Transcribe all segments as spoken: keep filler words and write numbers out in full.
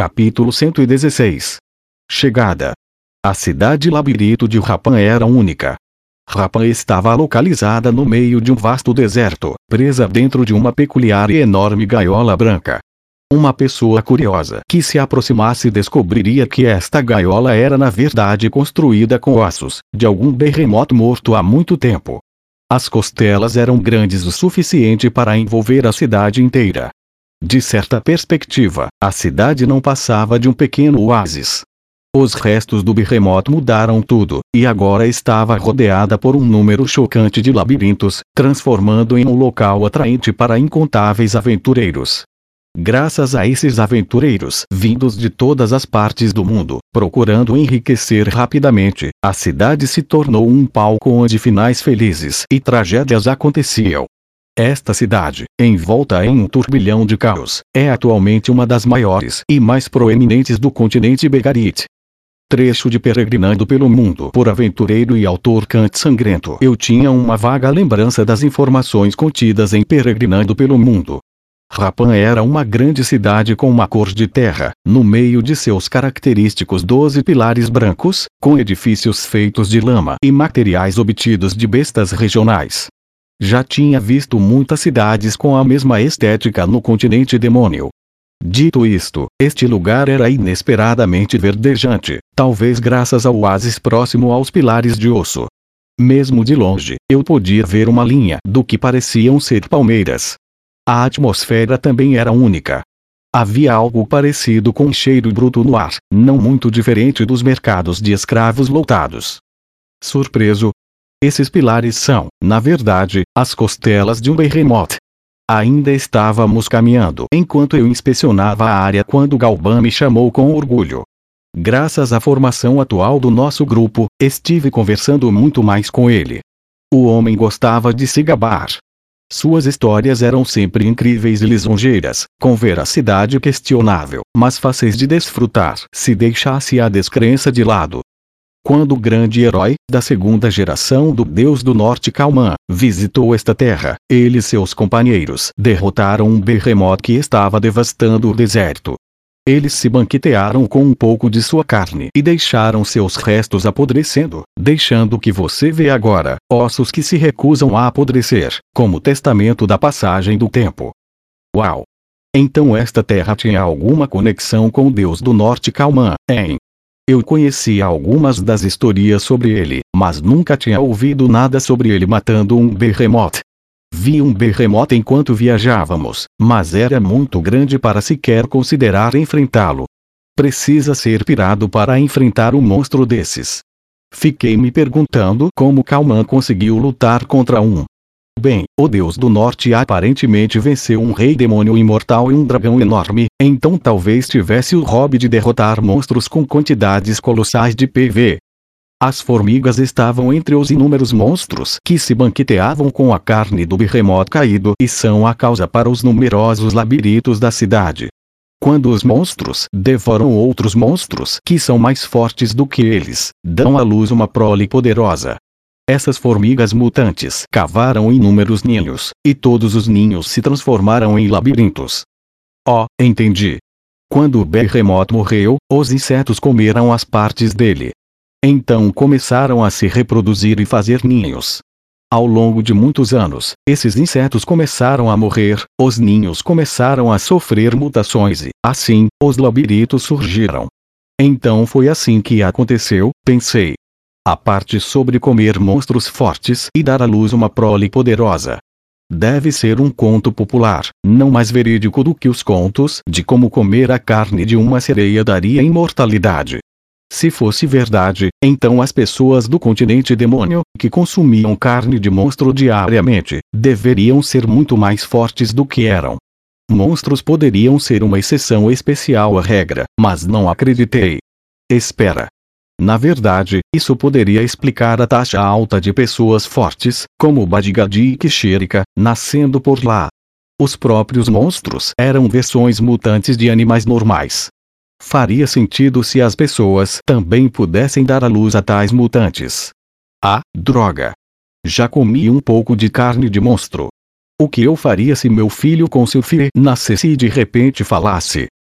Capítulo cento e dezesseis. Chegada. A cidade labirinto de Rapan era única. Rapan estava localizada no meio de um vasto deserto, presa dentro de uma peculiar e enorme gaiola branca. Uma pessoa curiosa que se aproximasse descobriria que esta gaiola era na verdade construída com ossos de algum berremoto morto há muito tempo. As costelas eram grandes o suficiente para envolver a cidade inteira. De certa perspectiva, a cidade não passava de um pequeno oásis. Os restos do berremoto mudaram tudo, e agora estava rodeada por um número chocante de labirintos, transformando em um local atraente para incontáveis aventureiros. Graças a esses aventureiros, vindos de todas as partes do mundo, procurando enriquecer rapidamente, a cidade se tornou um palco onde finais felizes e tragédias aconteciam. Esta cidade, envolta em um turbilhão de caos, é atualmente uma das maiores e mais proeminentes do continente Begarit. Trecho de Peregrinando pelo Mundo por aventureiro e autor Kant Sangrento. Eu tinha uma vaga lembrança das informações contidas em Peregrinando pelo Mundo. Rapan era uma grande cidade com uma cor de terra, no meio de seus característicos doze pilares brancos, com edifícios feitos de lama e materiais obtidos de bestas regionais. Já tinha visto muitas cidades com a mesma estética no continente demônio. Dito isto, este lugar era inesperadamente verdejante, talvez graças ao oásis próximo aos pilares de osso. Mesmo de longe, eu podia ver uma linha do que pareciam ser palmeiras. A atmosfera também era única. Havia algo parecido com um cheiro bruto no ar, não muito diferente dos mercados de escravos lotados. Surpreso? Esses pilares são, na verdade, as costelas de um berremoto. Ainda estávamos caminhando enquanto eu inspecionava a área quando Galban me chamou com orgulho. Graças à formação atual do nosso grupo, estive conversando muito mais com ele. O homem gostava de se gabar. Suas histórias eram sempre incríveis e lisonjeiras, com veracidade questionável, mas fáceis de desfrutar se deixasse a descrença de lado. Quando o grande herói, da segunda geração do Deus do Norte Kalman, visitou esta terra, ele e seus companheiros derrotaram um berremoto que estava devastando o deserto. Eles se banquetearam com um pouco de sua carne e deixaram seus restos apodrecendo, deixando o que você vê agora, ossos que se recusam a apodrecer, como testamento da passagem do tempo. Uau! Então esta terra tinha alguma conexão com o Deus do Norte Kalman, hein? Eu conhecia algumas das histórias sobre ele, mas nunca tinha ouvido nada sobre ele matando um berremoto. Vi um berremoto enquanto viajávamos, mas era muito grande para sequer considerar enfrentá-lo. Precisa ser pirado para enfrentar um monstro desses. Fiquei me perguntando como Kalman conseguiu lutar contra um. Bem, o Deus do Norte aparentemente venceu um rei demônio imortal e um dragão enorme, então talvez tivesse o hobby de derrotar monstros com quantidades colossais de P V. As formigas estavam entre os inúmeros monstros que se banqueteavam com a carne do berremoto caído e são a causa para os numerosos labirintos da cidade. Quando os monstros devoram outros monstros que são mais fortes do que eles, dão à luz uma prole poderosa. Essas formigas mutantes cavaram inúmeros ninhos, e todos os ninhos se transformaram em labirintos. Oh, entendi. Quando o berremoto morreu, os insetos comeram as partes dele. Então começaram a se reproduzir e fazer ninhos. Ao longo de muitos anos, esses insetos começaram a morrer, os ninhos começaram a sofrer mutações e, assim, os labirintos surgiram. Então foi assim que aconteceu, pensei. A parte sobre comer monstros fortes e dar à luz uma prole poderosa. Deve ser um conto popular, não mais verídico do que os contos de como comer a carne de uma sereia daria imortalidade. Se fosse verdade, então as pessoas do continente demônio, que consumiam carne de monstro diariamente, deveriam ser muito mais fortes do que eram. Monstros poderiam ser uma exceção especial à regra, mas não acreditei. Espera. Na verdade, isso poderia explicar a taxa alta de pessoas fortes, como Badgadi e Kishirika, nascendo por lá. Os próprios monstros eram versões mutantes de animais normais. Faria sentido se as pessoas também pudessem dar à luz a tais mutantes. Ah, droga! Já comi um pouco de carne de monstro. O que eu faria se meu filho com Sylphie nascesse e de repente falasse?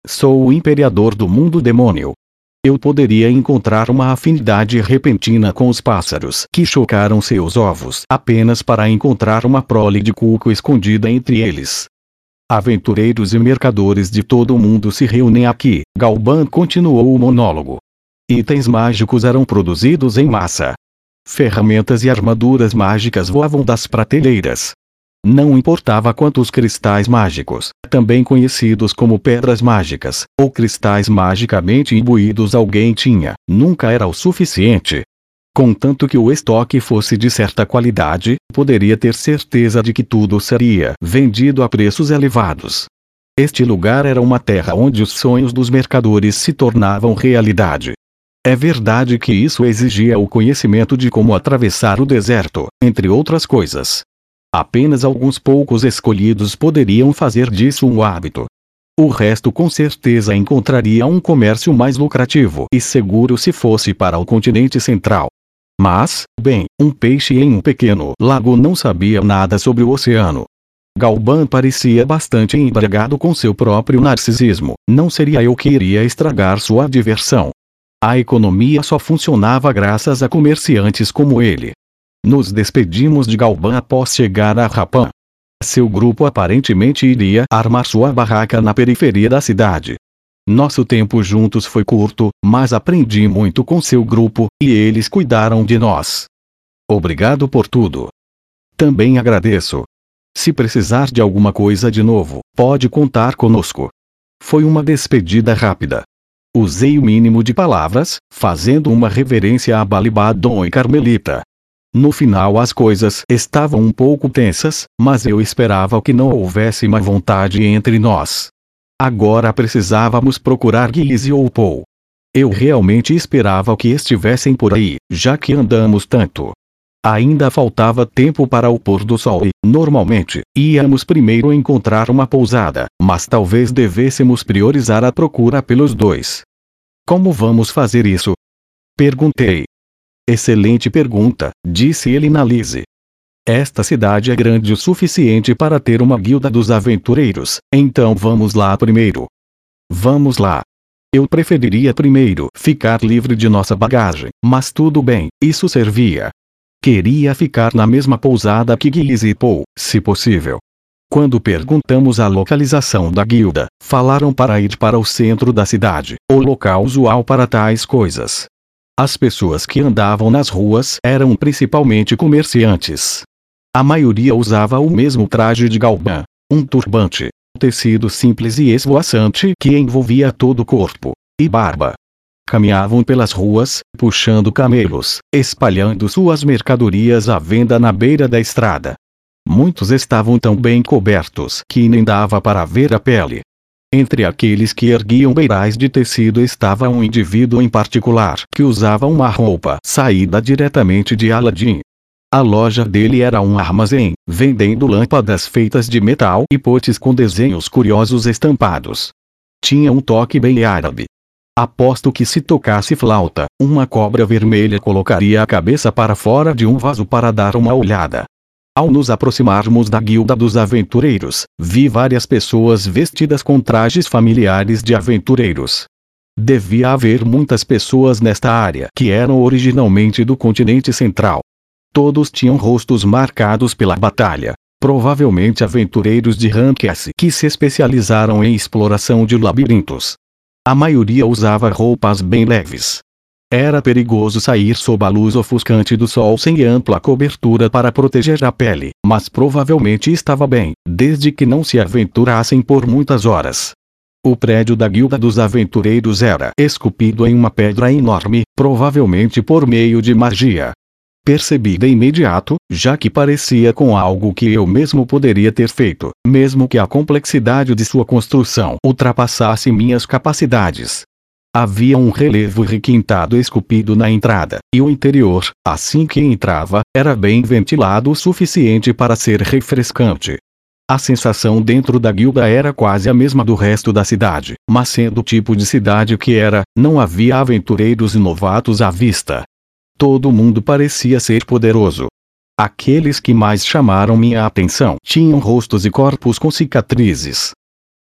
Sou o imperador do mundo demônio. Eu poderia encontrar uma afinidade repentina com os pássaros que chocaram seus ovos apenas para encontrar uma prole de cuco escondida entre eles. Aventureiros e mercadores de todo o mundo se reúnem aqui, Galban continuou o monólogo. Itens mágicos eram produzidos em massa. Ferramentas e armaduras mágicas voavam das prateleiras. Não importava quantos cristais mágicos, também conhecidos como pedras mágicas, ou cristais magicamente imbuídos alguém tinha, nunca era o suficiente. Contanto que o estoque fosse de certa qualidade, poderia ter certeza de que tudo seria vendido a preços elevados. Este lugar era uma terra onde os sonhos dos mercadores se tornavam realidade. É verdade que isso exigia o conhecimento de como atravessar o deserto, entre outras coisas. Apenas alguns poucos escolhidos poderiam fazer disso um hábito. O resto com certeza encontraria um comércio mais lucrativo e seguro se fosse para o continente central. Mas, bem, um peixe em um pequeno lago não sabia nada sobre o oceano. Galban parecia bastante embriagado com seu próprio narcisismo. Não seria eu que iria estragar sua diversão. A economia só funcionava graças a comerciantes como ele. Nos despedimos de Galban após chegar a Rapan. Seu grupo aparentemente iria armar sua barraca na periferia da cidade. Nosso tempo juntos foi curto, mas aprendi muito com seu grupo, e eles cuidaram de nós. Obrigado por tudo. Também agradeço. Se precisar de alguma coisa de novo, pode contar conosco. Foi uma despedida rápida. Usei o mínimo de palavras, fazendo uma reverência a Balibadon e Carmelita. No final as coisas estavam um pouco tensas, mas eu esperava que não houvesse má vontade entre nós. Agora precisávamos procurar Guise ou Paul. Eu realmente esperava que estivessem por aí, já que andamos tanto. Ainda faltava tempo para o pôr do sol e, normalmente, íamos primeiro encontrar uma pousada, mas talvez devêssemos priorizar a procura pelos dois. Como vamos fazer isso? Perguntei. Excelente pergunta, disse ele na Lise. Esta cidade é grande o suficiente para ter uma guilda dos aventureiros, então vamos lá primeiro. Vamos lá. Eu preferiria primeiro ficar livre de nossa bagagem, mas tudo bem, isso servia. Queria ficar na mesma pousada que Guise e Paul, se possível. Quando perguntamos a localização da guilda, falaram para ir para o centro da cidade, o local usual para tais coisas. As pessoas que andavam nas ruas eram principalmente comerciantes. A maioria usava o mesmo traje de Galban, um turbante, tecido simples e esvoaçante que envolvia todo o corpo, e barba. Caminhavam pelas ruas, puxando camelos, espalhando suas mercadorias à venda na beira da estrada. Muitos estavam tão bem cobertos que nem dava para ver a pele. Entre aqueles que erguiam beirais de tecido estava um indivíduo em particular que usava uma roupa saída diretamente de Aladdin. A loja dele era um armazém, vendendo lâmpadas feitas de metal e potes com desenhos curiosos estampados. Tinha um toque bem árabe. Aposto que se tocasse flauta, uma cobra vermelha colocaria a cabeça para fora de um vaso para dar uma olhada. Ao nos aproximarmos da guilda dos aventureiros, vi várias pessoas vestidas com trajes familiares de aventureiros. Devia haver muitas pessoas nesta área que eram originalmente do continente central. Todos tinham rostos marcados pela batalha, provavelmente aventureiros de Ramkes que se especializaram em exploração de labirintos. A maioria usava roupas bem leves. Era perigoso sair sob a luz ofuscante do sol sem ampla cobertura para proteger a pele, mas provavelmente estava bem, desde que não se aventurassem por muitas horas. O prédio da Guilda dos Aventureiros era esculpido em uma pedra enorme, provavelmente por meio de magia. Percebi de imediato, já que parecia com algo que eu mesmo poderia ter feito, mesmo que a complexidade de sua construção ultrapassasse minhas capacidades. Havia um relevo requintado esculpido na entrada, e o interior, assim que entrava, era bem ventilado o suficiente para ser refrescante. A sensação dentro da guilda era quase a mesma do resto da cidade, mas sendo o tipo de cidade que era, não havia aventureiros e novatos à vista. Todo mundo parecia ser poderoso. Aqueles que mais chamaram minha atenção tinham rostos e corpos com cicatrizes.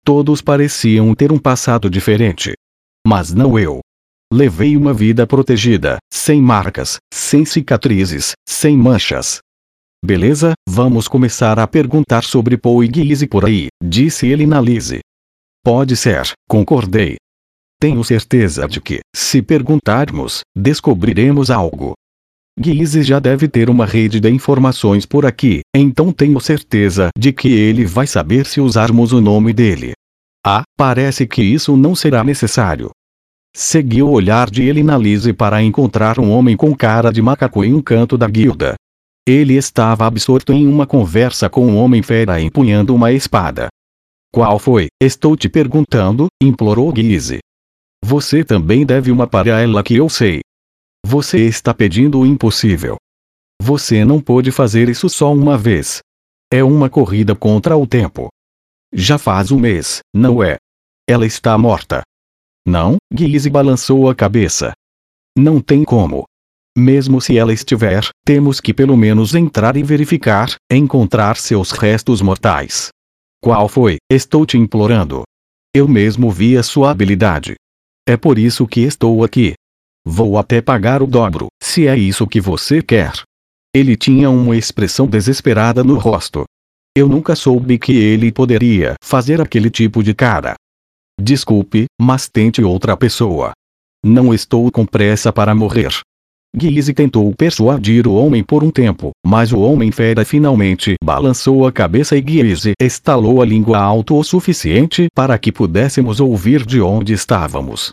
Todos pareciam ter um passado diferente. Mas não eu. Levei uma vida protegida, sem marcas, sem cicatrizes, sem manchas. Beleza, vamos começar a perguntar sobre Paul e Gizzy por aí, disse ele na Lizzie. Pode ser, concordei. Tenho certeza de que, se perguntarmos, descobriremos algo. Gizzy já deve ter uma rede de informações por aqui, então tenho certeza de que ele vai saber se usarmos o nome dele. Ah, parece que isso não será necessário. Segui o olhar de ele na Lizzie para encontrar um homem com cara de macaco em um canto da guilda. Ele estava absorto em uma conversa com um homem fera empunhando uma espada. Qual foi? Estou te perguntando, implorou Gizzy. Você também deve uma para ela que eu sei. Você está pedindo o impossível. Você não pôde fazer isso só uma vez. É uma corrida contra o tempo. Já faz um mês, não é? Ela está morta. Não, Gizzy balançou a cabeça. Não tem como. Mesmo se ela estiver, temos que pelo menos entrar e verificar, encontrar seus restos mortais. Qual foi? Estou te implorando. Eu mesmo vi a sua habilidade. É por isso que estou aqui. Vou até pagar o dobro, se é isso que você quer. Ele tinha uma expressão desesperada no rosto. Eu nunca soube que ele poderia fazer aquele tipo de cara. Desculpe, mas tente outra pessoa. Não estou com pressa para morrer. Gizzy tentou persuadir o homem por um tempo, mas o homem fera finalmente balançou a cabeça e Gizzy estalou a língua alto o suficiente para que pudéssemos ouvir de onde estávamos.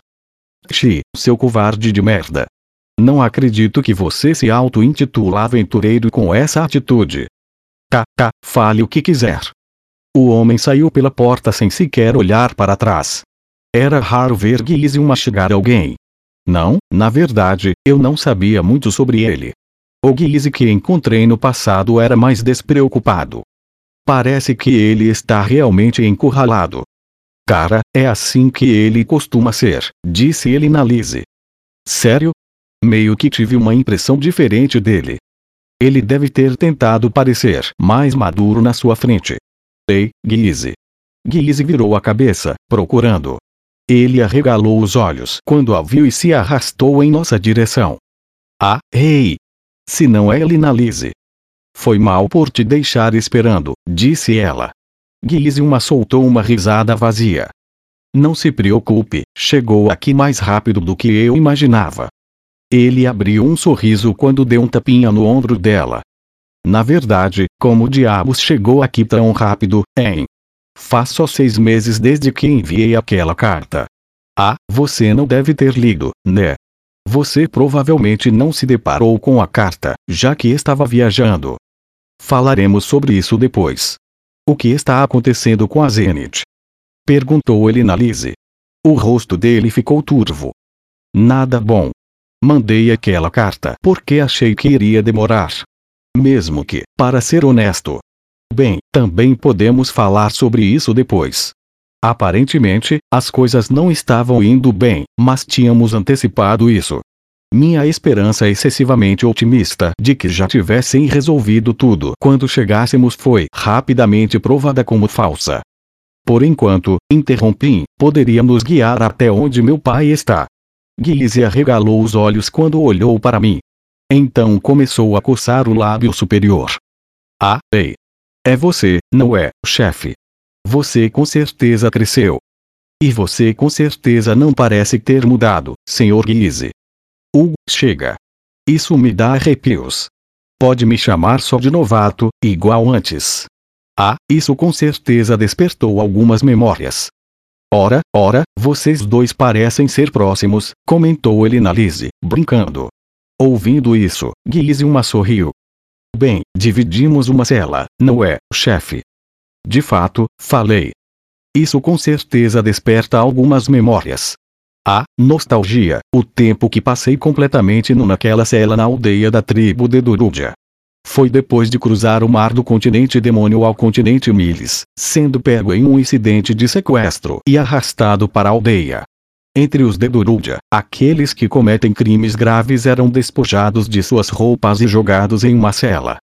Xi, seu covarde de merda. Não acredito que você se auto-intitula aventureiro com essa atitude. Kkk, fale o que quiser. O homem saiu pela porta sem sequer olhar para trás. Era raro ver Gizzy mastigar alguém. Não, na verdade, eu não sabia muito sobre ele. O Gizzy que encontrei no passado era mais despreocupado. Parece que ele está realmente encurralado. Cara, é assim que ele costuma ser, disse ele na Lizzie. Sério? Meio que tive uma impressão diferente dele. Ele deve ter tentado parecer mais maduro na sua frente. Ei, Gizzy. Gizzy virou a cabeça, procurando. Ele arregalou os olhos quando a viu e se arrastou em nossa direção. Ah, ei! Se não é ele na Lizzie. Foi mal por te deixar esperando, disse ela. Gizzy uma soltou uma risada vazia. Não se preocupe, chegou aqui mais rápido do que eu imaginava. Ele abriu um sorriso quando deu um tapinha no ombro dela. Na verdade, como diabos chegou aqui tão rápido, hein? Faz só seis meses desde que enviei aquela carta. Ah, você não deve ter lido, né? Você provavelmente não se deparou com a carta, já que estava viajando. Falaremos sobre isso depois. O que está acontecendo com a Zenith? Perguntou ele na Lizzie. O rosto dele ficou turvo. Nada bom. Mandei aquela carta porque achei que iria demorar. Mesmo que, para ser honesto. Bem, também podemos falar sobre isso depois. Aparentemente, as coisas não estavam indo bem, mas tínhamos antecipado isso. Minha esperança excessivamente otimista de que já tivessem resolvido tudo quando chegássemos foi rapidamente provada como falsa. Por enquanto, interrompi, poderia nos guiar até onde meu pai está. Gizzy arregalou os olhos quando olhou para mim. Então começou a coçar o lábio superior. Ah, ei. É você, não é, chefe? Você com certeza cresceu. E você com certeza não parece ter mudado, senhor Gizzy. Hugo, chega. Isso me dá arrepios. Pode me chamar só de novato, igual antes. Ah, isso com certeza despertou algumas memórias. Ora, ora, vocês dois parecem ser próximos, comentou ele na Lizzie, brincando. Ouvindo isso, Gizzy uma sorriu. Bem, dividimos uma cela, não é, chefe? De fato, falei. Isso com certeza desperta algumas memórias. Ah, nostalgia, o tempo que passei completamente nu naquela cela na aldeia da tribo de Durúdia. Foi depois de cruzar o mar do continente demônio ao continente Miles, sendo pego em um incidente de sequestro e arrastado para a aldeia. Entre os de Durúdia, aqueles que cometem crimes graves eram despojados de suas roupas e jogados em uma cela.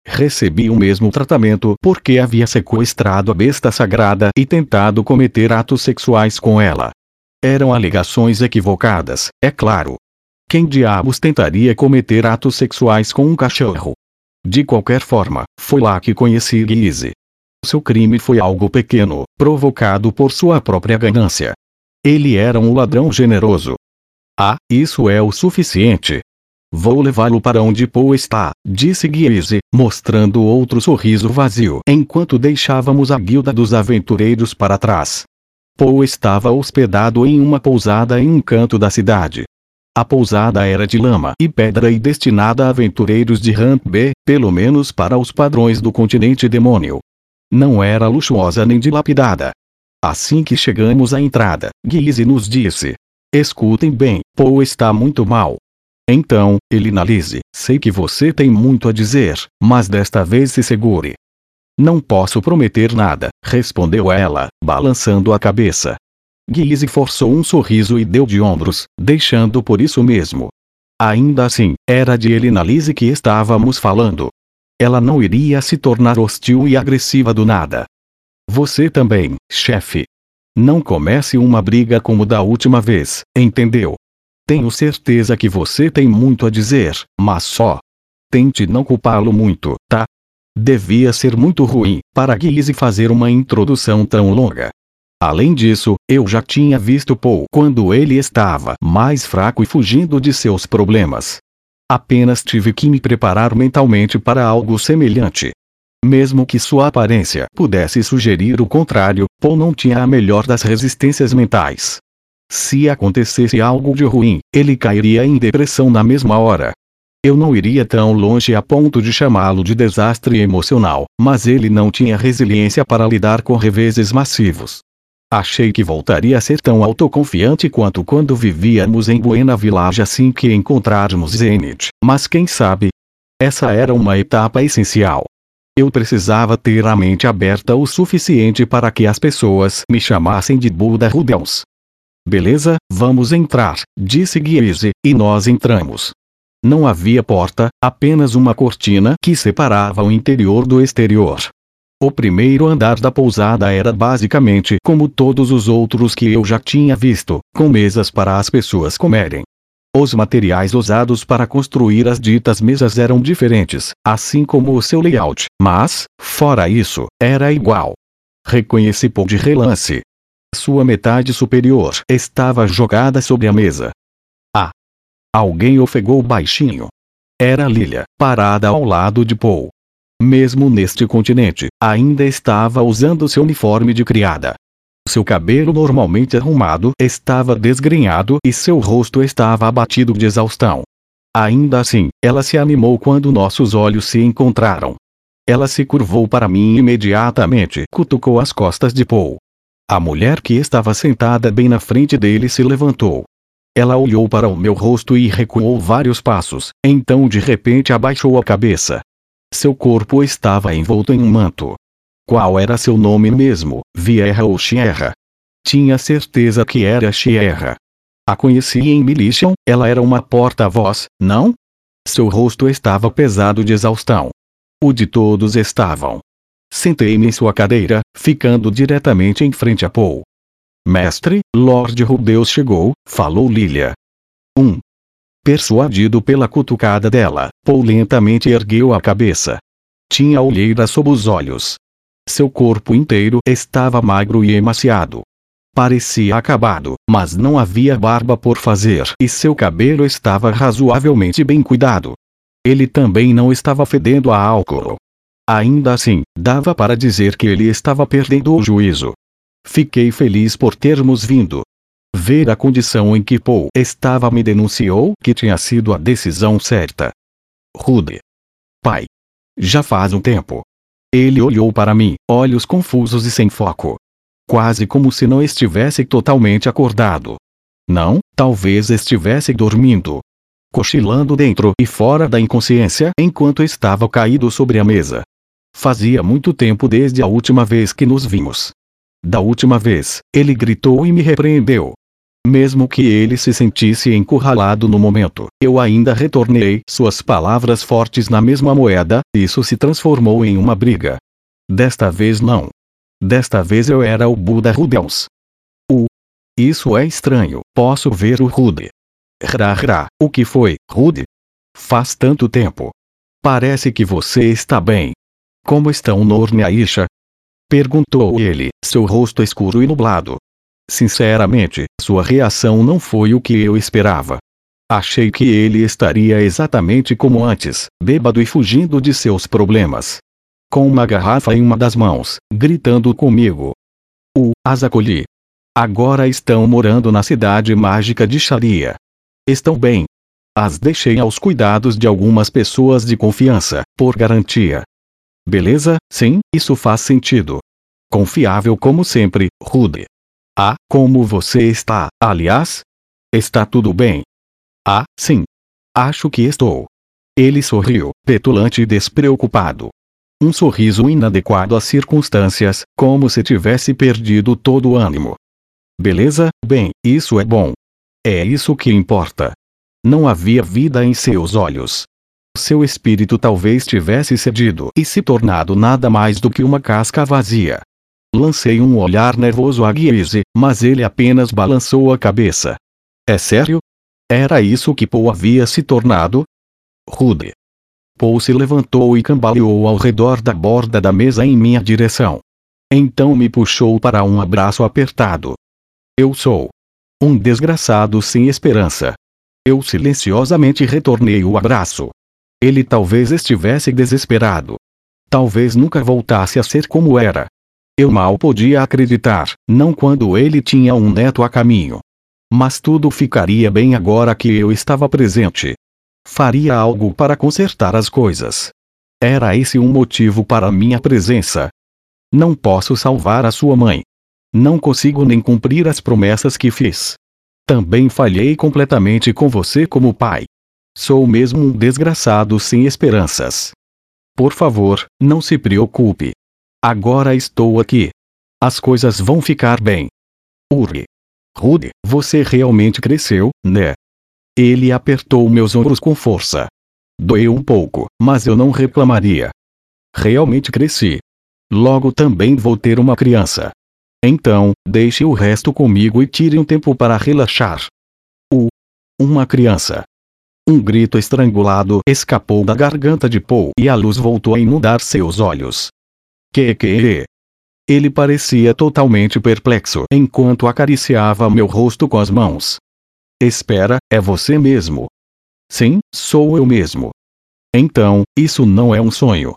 Recebi o mesmo tratamento porque havia sequestrado a besta sagrada e tentado cometer atos sexuais com ela. Eram alegações equivocadas, é claro. Quem diabos tentaria cometer atos sexuais com um cachorro? De qualquer forma, foi lá que conheci Gizzy. Seu crime foi algo pequeno, provocado por sua própria ganância. Ele era um ladrão generoso. Ah, isso é o suficiente. Vou levá-lo para onde Paul está, disse Gizzy, mostrando outro sorriso vazio enquanto deixávamos a guilda dos aventureiros para trás. Paul estava hospedado em uma pousada em um canto da cidade. A pousada era de lama e pedra e destinada a aventureiros de Ramp B, pelo menos para os padrões do continente demônio. Não era luxuosa nem dilapidada. Assim que chegamos à entrada, Gizzy nos disse: escutem bem, Paul está muito mal. Então, Elinalise, sei que você tem muito a dizer, mas desta vez se segure. Não posso prometer nada, respondeu ela, balançando a cabeça. Gizzy forçou um sorriso e deu de ombros, deixando por isso mesmo. Ainda assim, era de Elinalise que estávamos falando. Ela não iria se tornar hostil e agressiva do nada. Você também, chefe. Não comece uma briga como da última vez, entendeu? Tenho certeza que você tem muito a dizer, mas só. Tente não culpá-lo muito, tá? Devia ser muito ruim para Gizzy fazer uma introdução tão longa. Além disso, eu já tinha visto Paul quando ele estava mais fraco e fugindo de seus problemas. Apenas tive que me preparar mentalmente para algo semelhante. Mesmo que sua aparência pudesse sugerir o contrário, Paul não tinha a melhor das resistências mentais. Se acontecesse algo de ruim, ele cairia em depressão na mesma hora. Eu não iria tão longe a ponto de chamá-lo de desastre emocional, mas ele não tinha resiliência para lidar com reveses massivos. Achei que voltaria a ser tão autoconfiante quanto quando vivíamos em Buena Village assim que encontrarmos Zenith, mas quem sabe? Essa era uma etapa essencial. Eu precisava ter a mente aberta o suficiente para que as pessoas me chamassem de Buda Rudels. Beleza, vamos entrar, disse Gizzy, e nós entramos. Não havia porta, apenas uma cortina que separava o interior do exterior. O primeiro andar da pousada era basicamente como todos os outros que eu já tinha visto, com mesas para as pessoas comerem. Os materiais usados para construir as ditas mesas eram diferentes, assim como o seu layout, mas, fora isso, era igual. Reconheci Paul de relance. Sua metade superior estava jogada sobre a mesa. Ah! Alguém ofegou baixinho. Era Lilia, parada ao lado de Paul. Mesmo neste continente, ainda estava usando seu uniforme de criada. Seu cabelo normalmente arrumado estava desgrenhado e seu rosto estava abatido de exaustão. Ainda assim, ela se animou quando nossos olhos se encontraram. Ela se curvou para mim e imediatamente cutucou as costas de Paul. A mulher que estava sentada bem na frente dele se levantou. Ela olhou para o meu rosto e recuou vários passos, então de repente abaixou a cabeça. Seu corpo estava envolto em um manto. Qual era seu nome mesmo, Vierra ou Sierra? Tinha certeza que era Sierra. A conheci em Militian, ela era uma porta-voz, não? Seu rosto estava pesado de exaustão. O de todos estavam. Sentei-me em sua cadeira, ficando diretamente em frente a Paul. Mestre, Lord Rudeus chegou, falou Lilia. um. Persuadido pela cutucada dela, Paul lentamente ergueu a cabeça. Tinha olheira sob os olhos. Seu corpo inteiro estava magro e emaciado. Parecia acabado, mas não havia barba por fazer e seu cabelo estava razoavelmente bem cuidado. Ele também não estava fedendo a álcool. Ainda assim, dava para dizer que ele estava perdendo o juízo. Fiquei feliz por termos vindo. Ver a condição em que Paul estava me denunciou que tinha sido a decisão certa. Rude. Pai. Já faz um tempo. Ele olhou para mim, olhos confusos e sem foco. Quase como se não estivesse totalmente acordado. Não, talvez estivesse dormindo. Cochilando dentro e fora da inconsciência enquanto estava caído sobre a mesa. Fazia muito tempo desde a última vez que nos vimos. Da última vez, ele gritou e me repreendeu. Mesmo que ele se sentisse encurralado no momento, eu ainda retornei suas palavras fortes na mesma moeda. Isso se transformou em uma briga. Desta vez não. Desta vez eu era o Buda Rubens. O. Isso é estranho. Posso ver o Rude. Rá, o que foi, Rude? Faz tanto tempo. Parece que você está bem. Como estão Nornyaisha? Perguntou ele, seu rosto escuro e nublado. Sinceramente, sua reação não foi o que eu esperava. Achei que ele estaria exatamente como antes, bêbado e fugindo de seus problemas. Com uma garrafa em uma das mãos, gritando comigo. O, as acolhi. Agora estão morando na cidade mágica de Sharia. Estão bem. As deixei aos cuidados de algumas pessoas de confiança, por garantia. Beleza, sim, isso faz sentido. Confiável como sempre, Rude. Ah, como você está, aliás? Está tudo bem? Ah, sim. Acho que estou. Ele sorriu, petulante e despreocupado. Um sorriso inadequado às circunstâncias, como se tivesse perdido todo o ânimo. Beleza, bem, isso é bom. É isso que importa. Não havia vida em seus olhos. Seu espírito talvez tivesse cedido e se tornado nada mais do que uma casca vazia. Lancei um olhar nervoso a Guise, mas ele apenas balançou a cabeça. É sério? Era isso que Paul havia se tornado? Rude. Paul se levantou e cambaleou ao redor da borda da mesa em minha direção. Então me puxou para um abraço apertado. Eu sou um desgraçado sem esperança. Eu silenciosamente retornei o abraço. Ele talvez estivesse desesperado. Talvez nunca voltasse a ser como era. Eu mal podia acreditar, não quando ele tinha um neto a caminho. Mas tudo ficaria bem agora que eu estava presente. Faria algo para consertar as coisas. Era esse um motivo para minha presença. Não posso salvar a sua mãe. Não consigo nem cumprir as promessas que fiz. Também falhei completamente com você como pai. Sou mesmo um desgraçado sem esperanças. Por favor, não se preocupe. Agora estou aqui. As coisas vão ficar bem. Uri. Rude, você realmente cresceu, né? Ele apertou meus ombros com força. Doeu um pouco, mas eu não reclamaria. Realmente cresci. Logo também vou ter uma criança. Então, deixe o resto comigo e tire um tempo para relaxar. O. Uma criança. Um grito estrangulado escapou da garganta de Paul e a luz voltou a inundar seus olhos. Que que? Ele parecia totalmente perplexo enquanto acariciava meu rosto com as mãos. Espera, é você mesmo? Sim, sou eu mesmo. Então, isso não é um sonho.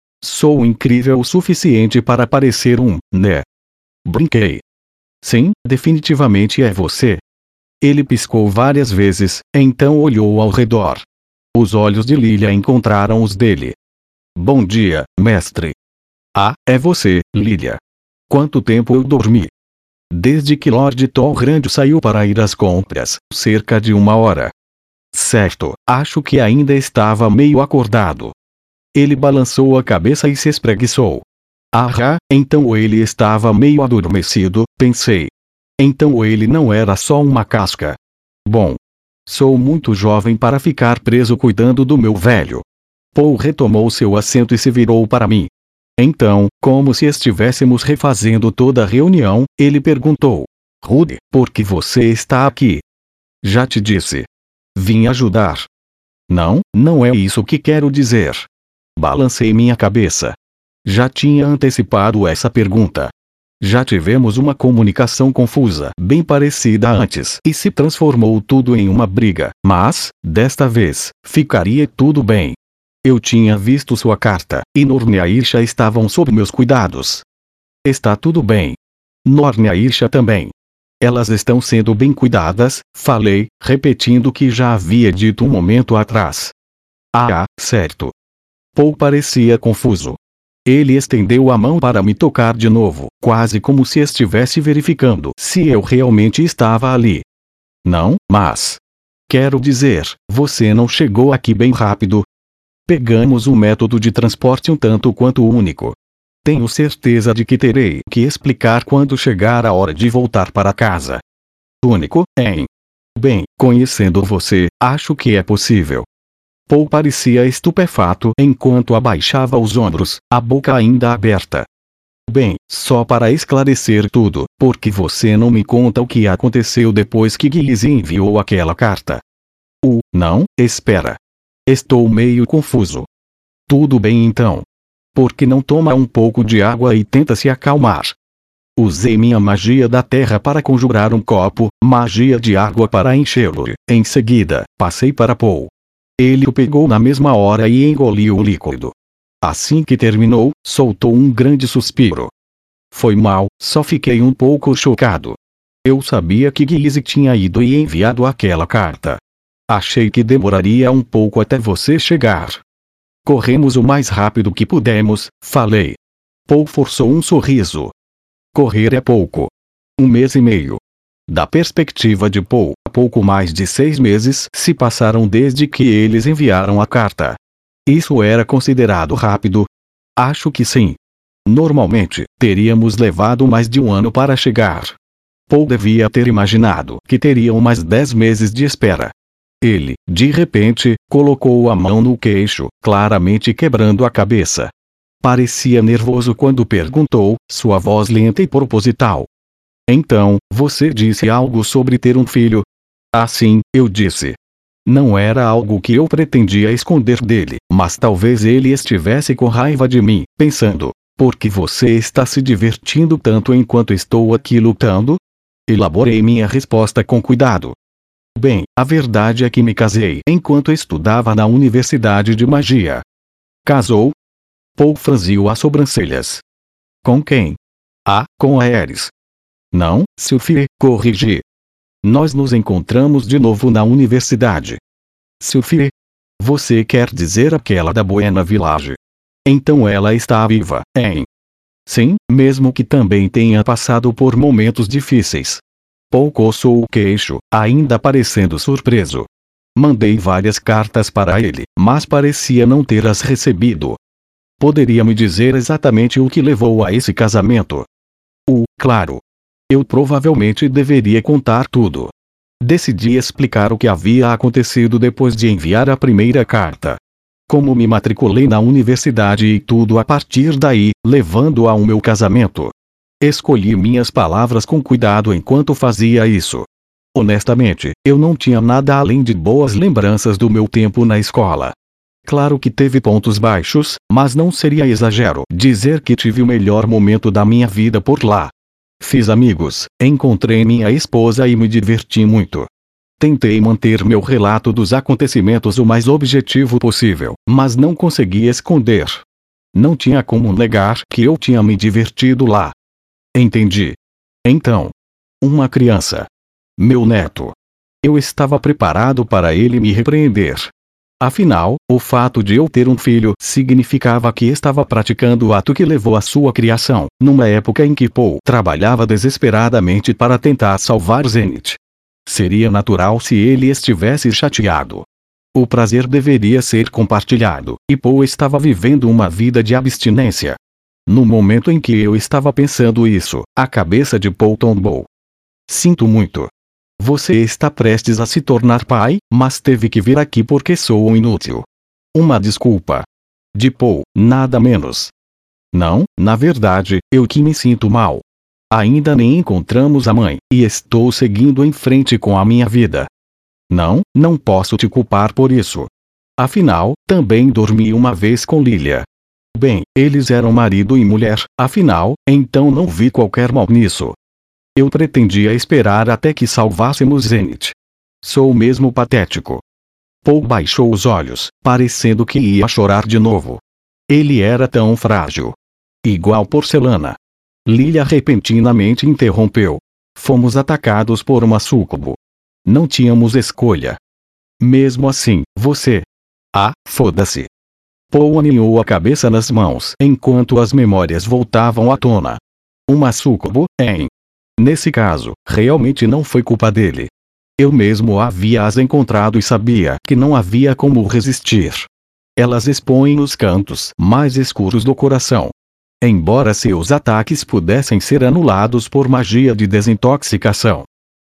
Sou incrível o suficiente para parecer um, né? Brinquei. Sim, definitivamente é você. Ele piscou várias vezes, então olhou ao redor. Os olhos de Lilia encontraram os dele. Bom dia, mestre. Ah, é você, Lilia. Quanto tempo eu dormi? Desde que Lord Tolrand saiu para ir às compras, cerca de uma hora. Certo, acho que ainda estava meio acordado. Ele balançou a cabeça e se espreguiçou. Ah, então ele estava meio adormecido, pensei. Então ele não era só uma casca. Bom. Sou muito jovem para ficar preso cuidando do meu velho. Paul retomou seu assento e se virou para mim. Então, como se estivéssemos refazendo toda a reunião, ele perguntou. Rude, por que você está aqui? Já te disse. Vim ajudar. Não, não é isso que quero dizer. Balancei minha cabeça. Já tinha antecipado essa pergunta. Já tivemos uma comunicação confusa, bem parecida antes, e se transformou tudo em uma briga, mas, desta vez, ficaria tudo bem. Eu tinha visto sua carta, e Nornyaisha estavam sob meus cuidados. Está tudo bem. Nornyaisha também. Elas estão sendo bem cuidadas, falei, repetindo o que já havia dito um momento atrás. Ah, certo. Paul parecia confuso. Ele estendeu a mão para me tocar de novo, quase como se estivesse verificando se eu realmente estava ali. Não, mas... Quero dizer, você não chegou aqui bem rápido? Pegamos um método de transporte um tanto quanto único. Tenho certeza de que terei que explicar quando chegar a hora de voltar para casa. Único, hein? Bem, conhecendo você, acho que é possível. Paul parecia estupefato enquanto abaixava os ombros, a boca ainda aberta. Bem, só para esclarecer tudo, por que você não me conta o que aconteceu depois que Gizzy enviou aquela carta? Uh, não, espera. Estou meio confuso. Tudo bem então. Por que não toma um pouco de água e tenta se acalmar? Usei minha magia da terra para conjurar um copo, magia de água para enchê-lo. Em seguida, passei para Paul. Ele o pegou na mesma hora e engoliu o líquido. Assim que terminou, soltou um grande suspiro. Foi mal, só fiquei um pouco chocado. Eu sabia que Gizzy tinha ido e enviado aquela carta. Achei que demoraria um pouco até você chegar. Corremos o mais rápido que pudemos, falei. Paul forçou um sorriso. Correr é pouco. Um mês e meio. Da perspectiva de Paul, pouco mais de seis meses se passaram desde que eles enviaram a carta. Isso era considerado rápido? Acho que sim. Normalmente, teríamos levado mais de um ano para chegar. Paul devia ter imaginado que teriam mais dez meses de espera. Ele, de repente, colocou a mão no queixo, claramente quebrando a cabeça. Parecia nervoso quando perguntou, sua voz lenta e proposital. Então, você disse algo sobre ter um filho? Ah, sim, eu disse. Não era algo que eu pretendia esconder dele, mas talvez ele estivesse com raiva de mim, pensando, por que você está se divertindo tanto enquanto estou aqui lutando? Elaborei minha resposta com cuidado. Bem, a verdade é que me casei enquanto estudava na Universidade de Magia. Casou? Paul franziu as sobrancelhas. Com quem? Ah, com a Ares. Não, Sylphie, corrigi. Nós nos encontramos de novo na universidade. Sylphie? Você quer dizer aquela da Buena Village? Então ela está viva, hein? Sim, mesmo que também tenha passado por momentos difíceis. Paul coçou o queixo, ainda parecendo surpreso. Mandei várias cartas para ele, mas parecia não ter-as recebido. Poderia me dizer exatamente o que levou a esse casamento? Uh, claro. Eu provavelmente deveria contar tudo. Decidi explicar o que havia acontecido depois de enviar a primeira carta. Como me matriculei na universidade e tudo a partir daí, levando ao meu casamento. Escolhi minhas palavras com cuidado enquanto fazia isso. Honestamente, eu não tinha nada além de boas lembranças do meu tempo na escola. Claro que teve pontos baixos, mas não seria exagero dizer que tive o melhor momento da minha vida por lá. Fiz amigos, encontrei minha esposa e me diverti muito. Tentei manter meu relato dos acontecimentos o mais objetivo possível, mas não consegui esconder. Não tinha como negar que eu tinha me divertido lá. Entendi. Então, uma criança. Meu neto. Eu estava preparado para ele me repreender. Afinal, o fato de eu ter um filho significava que estava praticando o ato que levou à sua criação, numa época em que Paul trabalhava desesperadamente para tentar salvar Zenith. Seria natural se ele estivesse chateado. O prazer deveria ser compartilhado, e Paul estava vivendo uma vida de abstinência. No momento em que eu estava pensando isso, a cabeça de Paul tombou. Sinto muito. Você está prestes a se tornar pai, mas teve que vir aqui porque sou um inútil. Uma desculpa. De Paul, nada menos. Não, na verdade, eu que me sinto mal. Ainda nem encontramos a mãe, e estou seguindo em frente com a minha vida. Não, não posso te culpar por isso. Afinal, também dormi uma vez com Lilia. Bem, eles eram marido e mulher, afinal, então não vi qualquer mal nisso. Eu pretendia esperar até que salvássemos Zenith. Sou mesmo patético. Paul baixou os olhos, parecendo que ia chorar de novo. Ele era tão frágil. Igual porcelana. Lilia repentinamente interrompeu. Fomos atacados por uma súcubo. Não tínhamos escolha. Mesmo assim, você... Ah, foda-se. Paul aninhou a cabeça nas mãos enquanto as memórias voltavam à tona. Uma súcubo, hein? Nesse caso, realmente não foi culpa dele. Eu mesmo havia as encontrado e sabia que não havia como resistir. Elas expõem os cantos mais escuros do coração. Embora seus ataques pudessem ser anulados por magia de desintoxicação.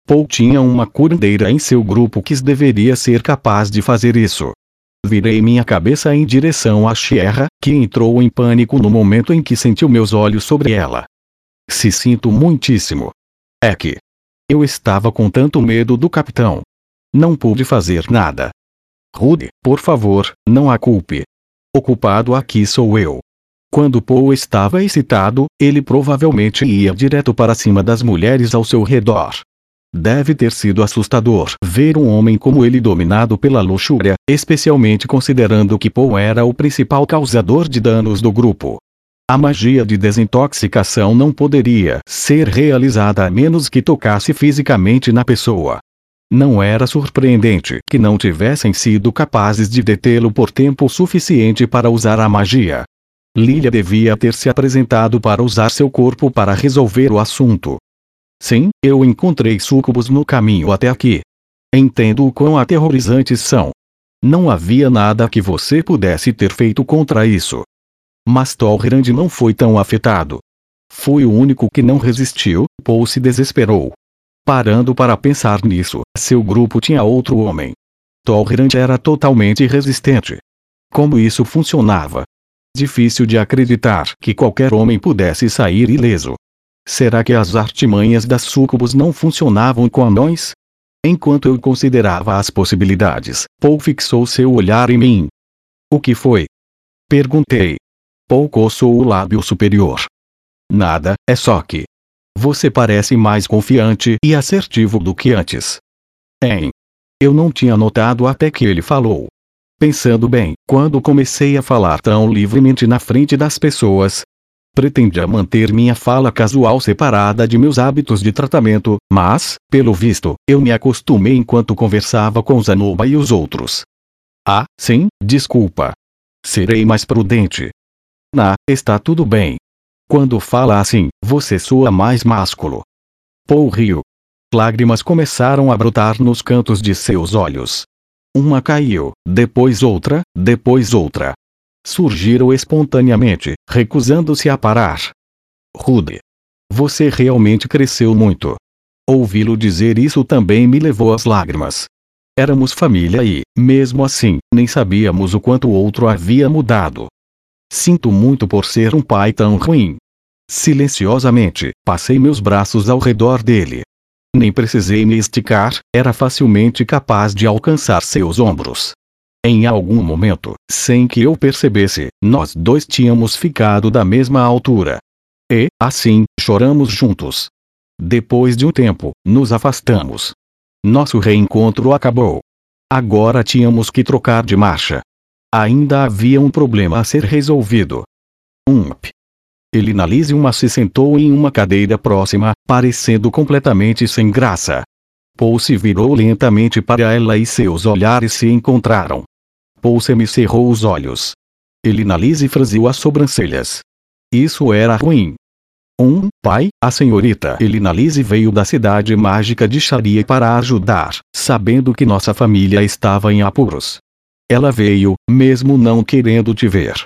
Paul tinha uma curandeira em seu grupo que deveria ser capaz de fazer isso. Virei minha cabeça em direção a Sierra, que entrou em pânico no momento em que sentiu meus olhos sobre ela. Se sinto muitíssimo. É que eu estava com tanto medo do capitão. Não pude fazer nada. Rude, por favor, não a culpe. O culpado aqui sou eu. Quando Paul estava excitado, ele provavelmente ia direto para cima das mulheres ao seu redor. Deve ter sido assustador ver um homem como ele dominado pela luxúria, especialmente considerando que Paul era o principal causador de danos do grupo. A magia de desintoxicação não poderia ser realizada a menos que tocasse fisicamente na pessoa. Não era surpreendente que não tivessem sido capazes de detê-lo por tempo suficiente para usar a magia. Lilia devia ter se apresentado para usar seu corpo para resolver o assunto. Sim, eu encontrei súcubos no caminho até aqui. Entendo o quão aterrorizantes são. Não havia nada que você pudesse ter feito contra isso. Mas Torrand não foi tão afetado. Fui o único que não resistiu. Paul se desesperou. Parando para pensar nisso, seu grupo tinha outro homem. Torrand era totalmente resistente. Como isso funcionava? Difícil de acreditar que qualquer homem pudesse sair ileso. Será que as artimanhas das súcubos não funcionavam com anões? Enquanto eu considerava as possibilidades, Paul fixou seu olhar em mim. O que foi? Perguntei. Paul coçou o lábio superior. Nada, é só que você parece mais confiante e assertivo do que antes. Hein? Eu não tinha notado até que ele falou. Pensando bem, quando comecei a falar tão livremente na frente das pessoas, pretendia manter minha fala casual separada de meus hábitos de tratamento, mas, pelo visto, eu me acostumei enquanto conversava com Zanoba e os outros. Ah, sim, desculpa. Serei mais prudente. Ah, está tudo bem. Quando fala assim, você soa mais másculo. Paul riu. Lágrimas começaram a brotar nos cantos de seus olhos. Uma caiu, depois outra, depois outra. Surgiram espontaneamente, recusando-se a parar. Rude. Você realmente cresceu muito. Ouvi-lo dizer isso também me levou às lágrimas. Éramos família e, mesmo assim, nem sabíamos o quanto o outro havia mudado. Sinto muito por ser um pai tão ruim. Silenciosamente, passei meus braços ao redor dele. Nem precisei me esticar, era facilmente capaz de alcançar seus ombros. Em algum momento, sem que eu percebesse, nós dois tínhamos ficado da mesma altura. E, assim, choramos juntos. Depois de um tempo, nos afastamos. Nosso reencontro acabou. Agora tínhamos que trocar de marcha. Ainda havia um problema a ser resolvido. Ump. Elinalise se sentou em uma cadeira próxima, parecendo completamente sem graça. Paul se virou lentamente para ela e seus olhares se encontraram. Paul semicerrou os olhos. Elinalise franziu as sobrancelhas. Isso era ruim. Um, pai, a senhorita Elinalise veio da cidade mágica de Sharia para ajudar, sabendo que nossa família estava em apuros. Ela veio, mesmo não querendo te ver.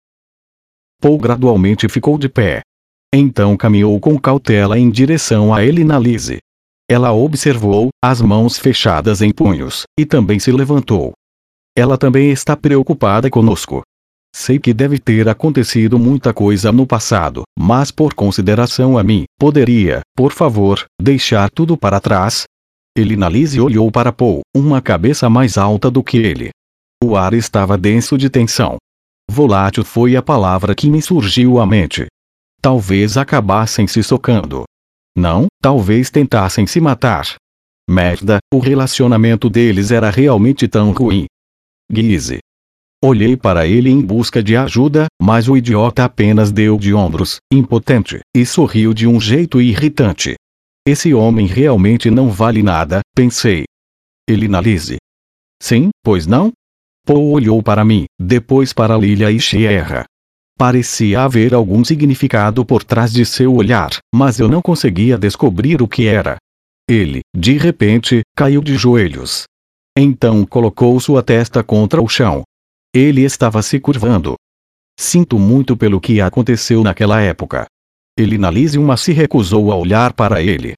Paul gradualmente ficou de pé. Então caminhou com cautela em direção a Elinalise. Ela observou, as mãos fechadas em punhos, e também se levantou. Ela também está preocupada conosco. Sei que deve ter acontecido muita coisa no passado, mas por consideração a mim, poderia, por favor, deixar tudo para trás? Elinalise olhou para Paul, uma cabeça mais alta do que ele. O ar estava denso de tensão. Volátil foi a palavra que me surgiu à mente. Talvez acabassem se socando. Não, talvez tentassem se matar. Merda, o relacionamento deles era realmente tão ruim. Guise. Olhei para ele em busca de ajuda, mas o idiota apenas deu de ombros, impotente, e sorriu de um jeito irritante. Esse homem realmente não vale nada, pensei. Elinalise. Sim, pois não? Paul olhou para mim, depois para Lilia e Sierra. Parecia haver algum significado por trás de seu olhar, mas eu não conseguia descobrir o que era. Ele, de repente, caiu de joelhos. Então colocou sua testa contra o chão. Ele estava se curvando. Sinto muito pelo que aconteceu naquela época. Elinalise se recusou a olhar para ele.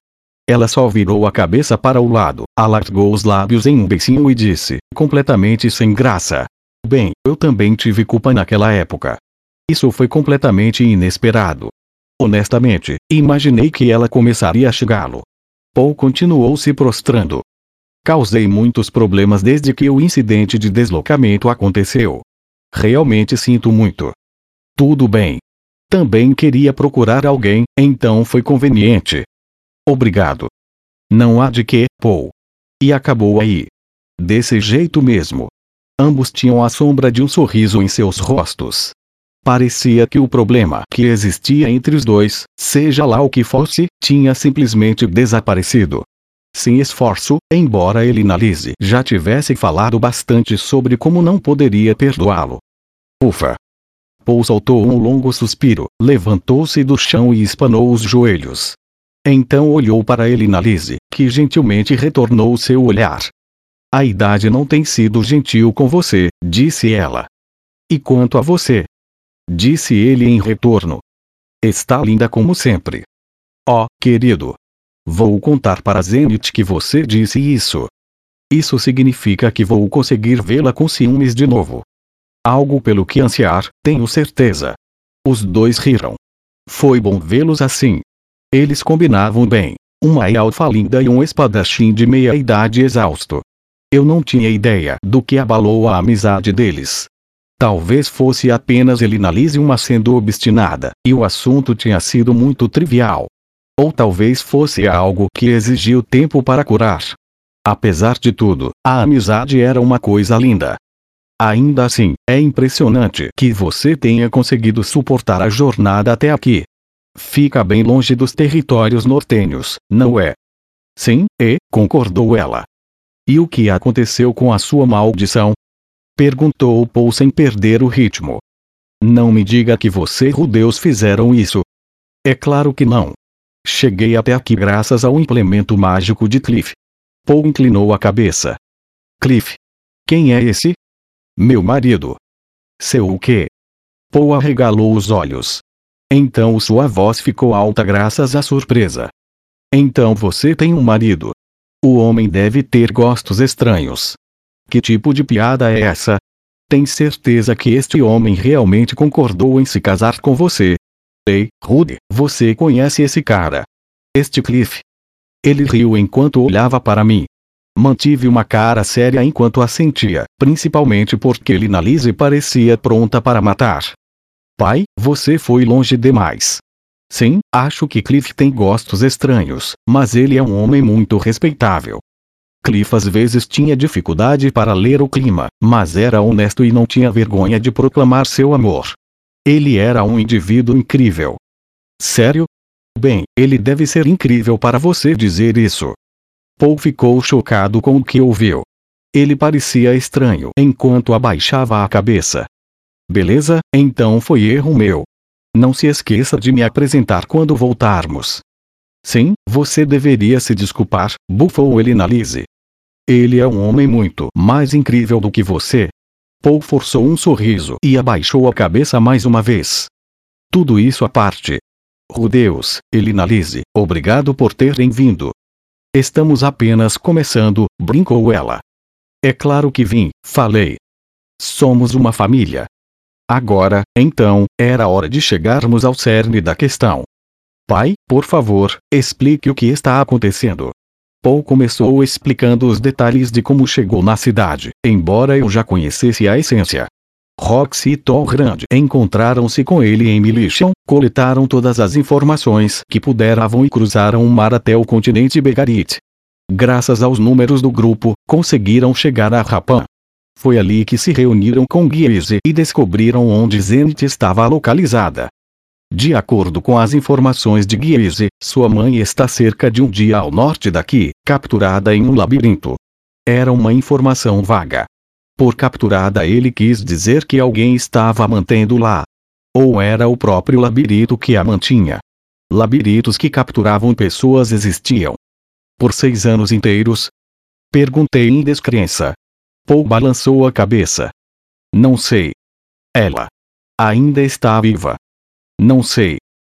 Ela só virou a cabeça para o lado, alargou os lábios em um beicinho e disse, completamente sem graça: bem, eu também tive culpa naquela época. Isso foi completamente inesperado. Honestamente, imaginei que ela começaria a xingá-lo. Paul continuou se prostrando. Causei muitos problemas desde que o incidente de deslocamento aconteceu. Realmente sinto muito. Tudo bem. Também queria procurar alguém, então foi conveniente. Obrigado. Não há de que, Paul. E acabou aí. Desse jeito mesmo. Ambos tinham a sombra de um sorriso em seus rostos. Parecia que o problema que existia entre os dois, seja lá o que fosse, tinha simplesmente desaparecido. Sem esforço, embora Elinalise já tivesse falado bastante sobre como não poderia perdoá-lo. Ufa! Paul soltou um longo suspiro, levantou-se do chão e espanou os joelhos. Então olhou para Elinalise, que gentilmente retornou seu olhar. A idade não tem sido gentil com você, disse ela. E quanto a você? Disse ele em retorno. Está linda como sempre. Oh, querido. Vou contar para Zenith que você disse isso. Isso significa que vou conseguir vê-la com ciúmes de novo. Algo pelo que ansiar, tenho certeza. Os dois riram. Foi bom vê-los assim. Eles combinavam bem. Uma elfa linda e um espadachim de meia-idade exausto. Eu não tinha ideia do que abalou a amizade deles. Talvez fosse apenas Elinalise uma sendo obstinada, e o assunto tinha sido muito trivial. Ou talvez fosse algo que exigiu tempo para curar. Apesar de tudo, a amizade era uma coisa linda. Ainda assim, é impressionante que você tenha conseguido suportar a jornada até aqui. Fica bem longe dos territórios nortenhos, não é? Sim, e, concordou ela. E o que aconteceu com a sua maldição? Perguntou Paul sem perder o ritmo. Não me diga que você e Rudeus fizeram isso. É claro que não. Cheguei até aqui graças ao implemento mágico de Cliff. Paul inclinou a cabeça. Cliff? Quem é esse? Meu marido. Seu o quê? Paul arregalou os olhos. Então sua voz ficou alta graças à surpresa. Então você tem um marido. O homem deve ter gostos estranhos. Que tipo de piada é essa? Tem certeza que este homem realmente concordou em se casar com você? Ei, Rude, você conhece esse cara? Este Cliff? Ele riu enquanto olhava para mim. Mantive uma cara séria enquanto assentia, principalmente porque Elinalise parecia pronta para matar. Pai, você foi longe demais. Sim, acho que Cliff tem gostos estranhos, mas ele é um homem muito respeitável. Cliff às vezes tinha dificuldade para ler o clima, mas era honesto e não tinha vergonha de proclamar seu amor. Ele era um indivíduo incrível. Sério? Bem, ele deve ser incrível para você dizer isso. Paul ficou chocado com o que ouviu. Ele parecia estranho enquanto abaixava a cabeça. Beleza, então foi erro meu. Não se esqueça de me apresentar quando voltarmos. Sim, você deveria se desculpar, bufou Elinalise. Ele é um homem muito mais incrível do que você. Paul forçou um sorriso e abaixou a cabeça mais uma vez. Tudo isso à parte. Rudeus, Elinalise, obrigado por terem vindo. Estamos apenas começando, brincou ela. É claro que vim, falei. Somos uma família. Agora, então, era hora de chegarmos ao cerne da questão. Pai, por favor, explique o que está acontecendo. Paul começou explicando os detalhes de como chegou na cidade, embora eu já conhecesse a essência. Roxy e Torrand encontraram-se com ele em Militian, coletaram todas as informações que puderavam e cruzaram o mar até o continente Begarit. Graças aos números do grupo, conseguiram chegar a Rapan. Foi ali que se reuniram com Giese e descobriram onde Zenith estava localizada. De acordo com as informações de Giese, sua mãe está cerca de um dia ao norte daqui, capturada em um labirinto. Era uma informação vaga. Por capturada ele quis dizer que alguém estava a mantendo lá. Ou era o próprio labirinto que a mantinha. Labirintos que capturavam pessoas existiam. Por seis anos inteiros? Perguntei em descrença. Paul balançou a cabeça. Não sei. Ela ainda está viva. Não sei.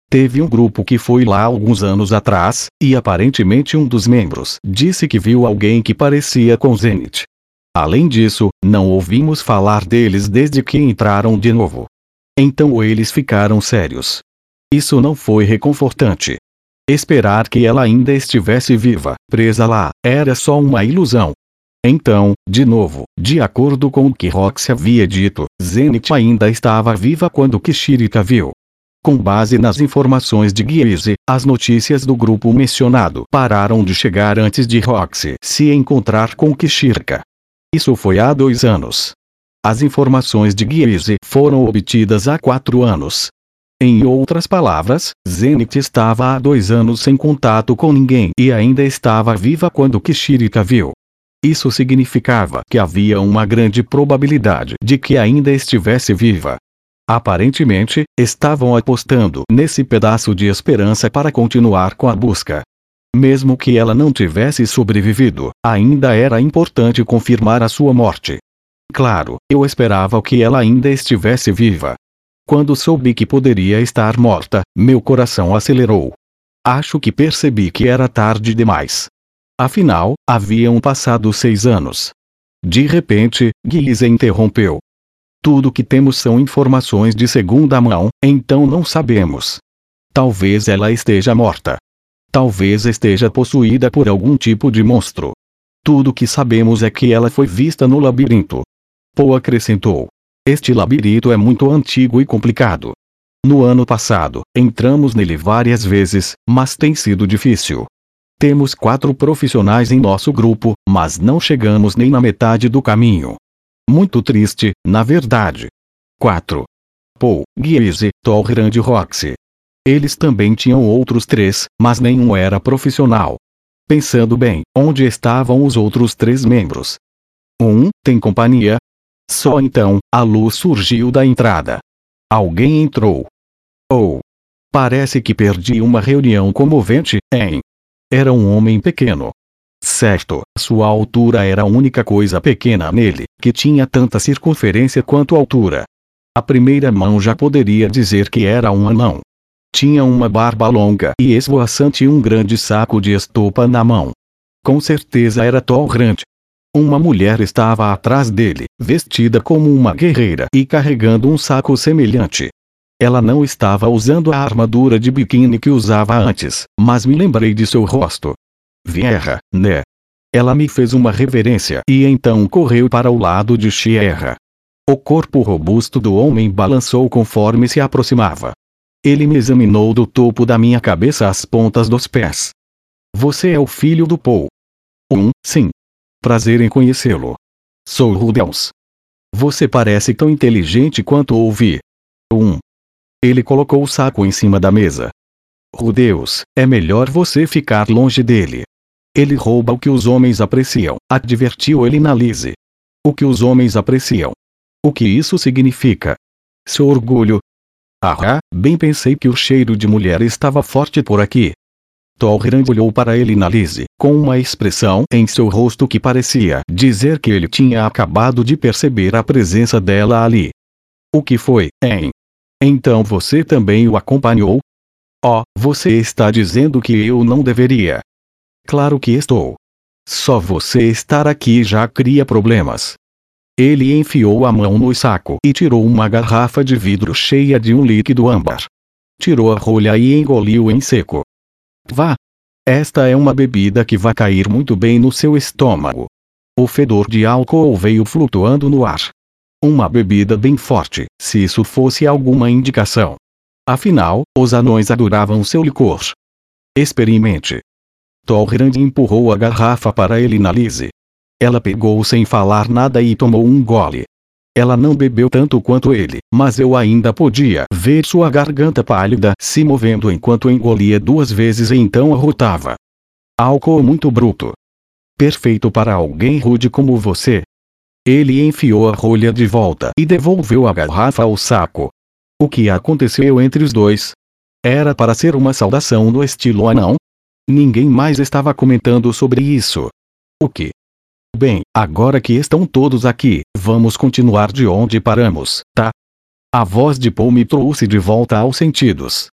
Teve um grupo que foi lá alguns anos atrás, e aparentemente um dos membros disse que viu alguém que parecia com Zenith. Além disso, não ouvimos falar deles desde que entraram de novo. Então eles ficaram sérios. Isso não foi reconfortante. Esperar que ela ainda estivesse viva, presa lá, era só uma ilusão. Então, de novo, de acordo com o que Roxy havia dito, Zenith ainda estava viva quando Kishirika viu. Com base nas informações de Gyeze, as notícias do grupo mencionado pararam de chegar antes de Roxy se encontrar com Kishirika. Isso foi há dois anos. As informações de Gyeze foram obtidas há quatro anos. Em outras palavras, Zenith estava há dois anos sem contato com ninguém e ainda estava viva quando Kishirika viu. Isso significava que havia uma grande probabilidade de que ainda estivesse viva. Aparentemente, estavam apostando nesse pedaço de esperança para continuar com a busca. Mesmo que ela não tivesse sobrevivido, ainda era importante confirmar a sua morte. Claro, eu esperava que ela ainda estivesse viva. Quando soube que poderia estar morta, meu coração acelerou. Acho que percebi que era tarde demais. Afinal, haviam passado seis anos. De repente, Gyeze interrompeu. Tudo que temos são informações de segunda mão, então não sabemos. Talvez ela esteja morta. Talvez esteja possuída por algum tipo de monstro. Tudo que sabemos é que ela foi vista no labirinto. Poe acrescentou. Este labirinto é muito antigo e complicado. No ano passado, entramos nele várias vezes, mas tem sido difícil. Temos quatro profissionais em nosso grupo, mas não chegamos nem na metade do caminho. Muito triste, na verdade. quatro. Poe, Gyeze, Torrand e Roxy. Eles também tinham outros três, mas nenhum era profissional. Pensando bem, onde estavam os outros três membros? Um, tem companhia? Só então, a luz surgiu da entrada. Alguém entrou. Oh! Parece que perdi uma reunião comovente, hein? Era um homem pequeno. Certo, sua altura era a única coisa pequena nele, que tinha tanta circunferência quanto altura. A primeira mão já poderia dizer que era um anão. Tinha uma barba longa e esvoaçante e um grande saco de estopa na mão. Com certeza era Torrand. Uma mulher estava atrás dele, vestida como uma guerreira e carregando um saco semelhante. Ela não estava usando a armadura de biquíni que usava antes, mas me lembrei de seu rosto. Vierra, né? Ela me fez uma reverência e então correu para o lado de Sierra. O corpo robusto do homem balançou conforme se aproximava. Ele me examinou do topo da minha cabeça às pontas dos pés. Você é o filho do Poe? Um, sim. Prazer em conhecê-lo. Sou Rudeus. Você parece tão inteligente quanto ouvi. Um. Ele colocou o saco em cima da mesa. Rudeus, é melhor você ficar longe dele. Ele rouba o que os homens apreciam, advertiu ele na Lise. O que os homens apreciam. O que isso significa? Seu orgulho. Ah, bem pensei que o cheiro de mulher estava forte por aqui. Torrand olhou para ele na Lise, com uma expressão em seu rosto que parecia dizer que ele tinha acabado de perceber a presença dela ali. O que foi, hein? Então você também o acompanhou? Oh, você está dizendo que eu não deveria. Claro que estou. Só você estar aqui já cria problemas. Ele enfiou a mão no saco e tirou uma garrafa de vidro cheia de um líquido âmbar. Tirou a rolha e engoliu em seco. Vá. Esta é uma bebida que vai cair muito bem no seu estômago. O fedor de álcool veio flutuando no ar. Uma bebida bem forte, se isso fosse alguma indicação. Afinal, os anões adoravam seu licor. Experimente. Torrand empurrou a garrafa para ele na Lise. Ela pegou sem falar nada e tomou um gole. Ela não bebeu tanto quanto ele, mas eu ainda podia ver sua garganta pálida se movendo enquanto engolia duas vezes e então arrotava. Álcool muito bruto. Perfeito para alguém rude como você. Ele enfiou a rolha de volta e devolveu a garrafa ao saco. O que aconteceu entre os dois? Era para ser uma saudação no estilo anão? Ninguém mais estava comentando sobre isso. O que? Bem, agora que estão todos aqui, vamos continuar de onde paramos, tá? A voz de Poe me trouxe de volta aos sentidos.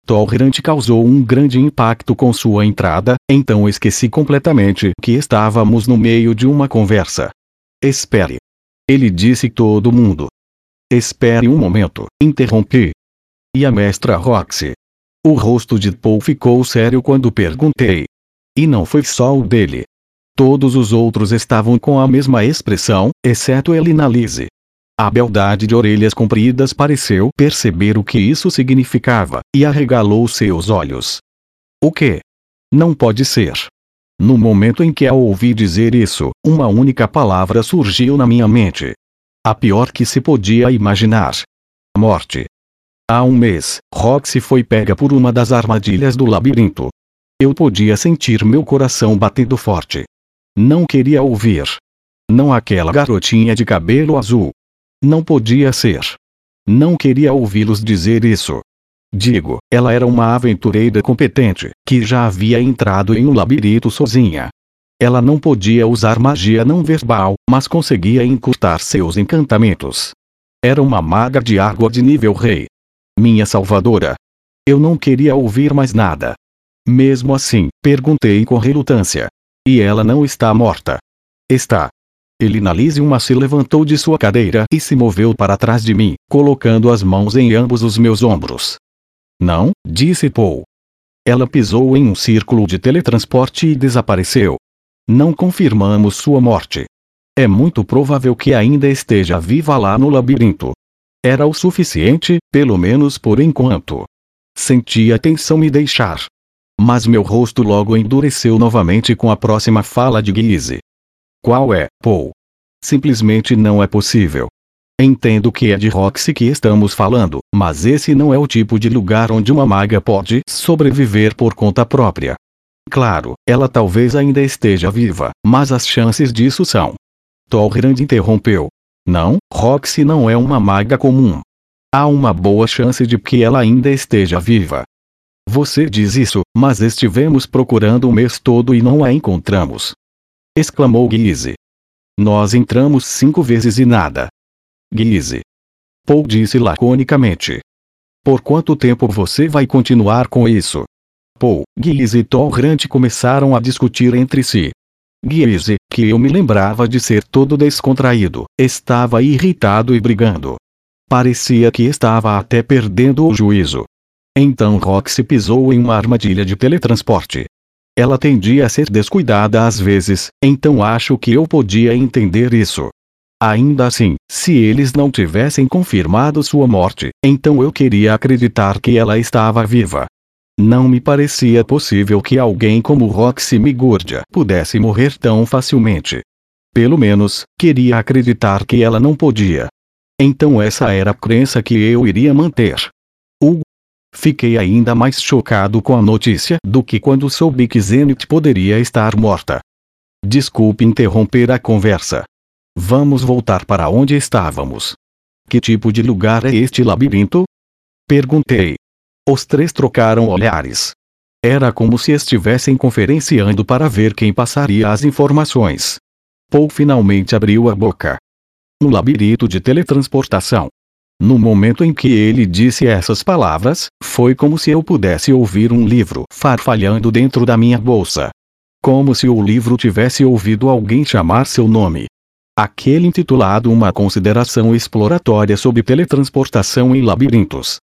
Torrent causou um grande impacto com sua entrada, então esqueci completamente que estávamos no meio de uma conversa. Espere. Ele disse todo mundo. Espere um momento, interrompi. E a mestra Roxy? O rosto de Paul ficou sério quando perguntei. E não foi só o dele. Todos os outros estavam com a mesma expressão, exceto Elinalise. A beldade de orelhas compridas pareceu perceber o que isso significava, e arregalou seus olhos. O quê? Não pode ser. No momento em que a ouvi dizer isso, uma única palavra surgiu na minha mente. A pior que se podia imaginar. Morte. Há um mês, Roxy foi pega por uma das armadilhas do labirinto. Eu podia sentir meu coração batendo forte. Não queria ouvir. Não aquela garotinha de cabelo azul. Não podia ser. Não queria ouvi-los dizer isso. Digo, ela era uma aventureira competente, que já havia entrado em um labirinto sozinha. Ela não podia usar magia não verbal, mas conseguia encurtar seus encantamentos. Era uma maga de água de nível rei. Minha salvadora. Eu não queria ouvir mais nada. Mesmo assim, perguntei com relutância. E ela não está morta? Está. Elinalise uma se levantou de sua cadeira e se moveu para trás de mim, colocando as mãos em ambos os meus ombros. Não, disse Paul. Ela pisou em um círculo de teletransporte e desapareceu. Não confirmamos sua morte. É muito provável que ainda esteja viva lá no labirinto. Era o suficiente, pelo menos por enquanto. Senti a tensão me deixar. Mas meu rosto logo endureceu novamente com a próxima fala de Guise. Qual é, Paul? Simplesmente não é possível. Entendo que é de Roxy que estamos falando, mas esse não é o tipo de lugar onde uma maga pode sobreviver por conta própria. Claro, ela talvez ainda esteja viva, mas as chances disso são... Torrent interrompeu. Não, Roxy não é uma maga comum. Há uma boa chance de que ela ainda esteja viva. Você diz isso, mas estivemos procurando o mês todo e não a encontramos. Exclamou Guise. Nós entramos cinco vezes e nada. Guise. Paul disse laconicamente. Por quanto tempo você vai continuar com isso? Paul, Guise e Torrent começaram a discutir entre si. Guise, que eu me lembrava de ser todo descontraído, estava irritado e brigando. Parecia que estava até perdendo o juízo. Então Roxy pisou em uma armadilha de teletransporte. Ela tendia a ser descuidada às vezes, então acho que eu podia entender isso. Ainda assim, se eles não tivessem confirmado sua morte, então eu queria acreditar que ela estava viva. Não me parecia possível que alguém como Roxy Migurdia pudesse morrer tão facilmente. Pelo menos, queria acreditar que ela não podia. Então essa era a crença que eu iria manter. O Fiquei ainda mais chocado com a notícia do que quando soube que Zenith poderia estar morta. Desculpe interromper a conversa. Vamos voltar para onde estávamos. Que tipo de lugar é este labirinto? Perguntei. Os três trocaram olhares. Era como se estivessem conferenciando para ver quem passaria as informações. Paul finalmente abriu a boca. Um labirinto de teletransportação. No momento em que ele disse essas palavras, foi como se eu pudesse ouvir um livro farfalhando dentro da minha bolsa. Como se o livro tivesse ouvido alguém chamar seu nome. Aquele intitulado Uma Consideração Exploratória sobre Teletransportação em Labirintos.